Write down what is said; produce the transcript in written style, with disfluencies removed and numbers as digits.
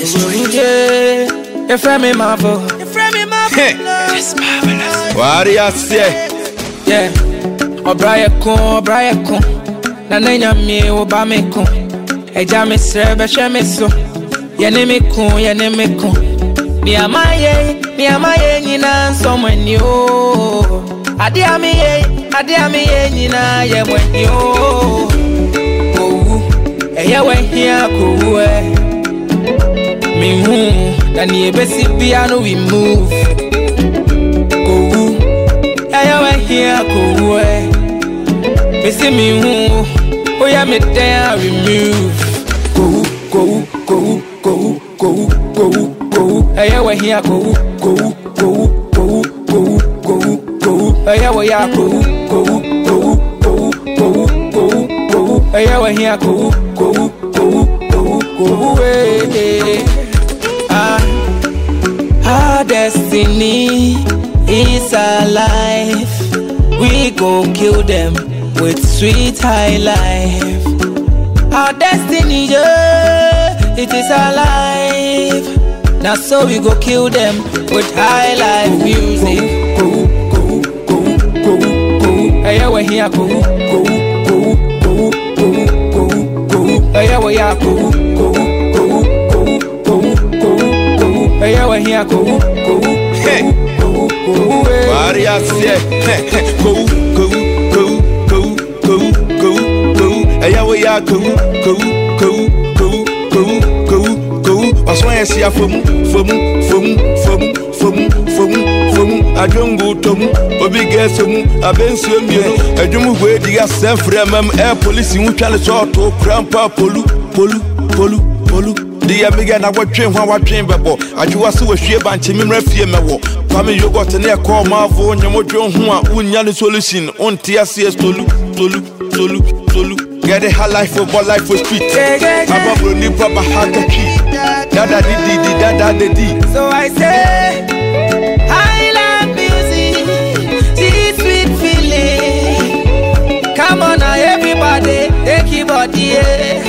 Yeah, you frame me marvel. Just marvelous. What do you say? Yeah, O'Brien kon. Na nenya mi oba me kon. Eja me serve she me so. Ye ne me kon. Mi amaye nyina nsomani o. Ade amiye nyina ye mwani o. Kowu, eye we hia kowu e. Me hu, na ni ebesi bia no we move. Kowu, eye we hia kowu e. Me see me hu, oh yeah me there remove. Kowu. Eye we hia kowu. Eye we ya kowu. Eye we hia kowu. Our destiny is alive. We gon' kill them with sweet high life. Our destiny, yeah, it is alive. Now so we go kill them with high life music. Hey, we here go. Hey, we here go. Hey, we here go. What do you say? Go. Hey, we are go. I swear, see a from. I don't go to Obi guess I been swimming. I don't move where the self from air police in which I saw to grandpa polu. The Amiga na watching when watching bebo. I do was a sheep and Timmy Refie Mewo. Family you got an air call Marvo and Yamojo Unyali solution on TSCS Tolu. Get a high life for life for street. I'm a brony proper heart to key. Dada di. So I say, I love music, this sweet feeling. Come on now, everybody, take your body, yeah.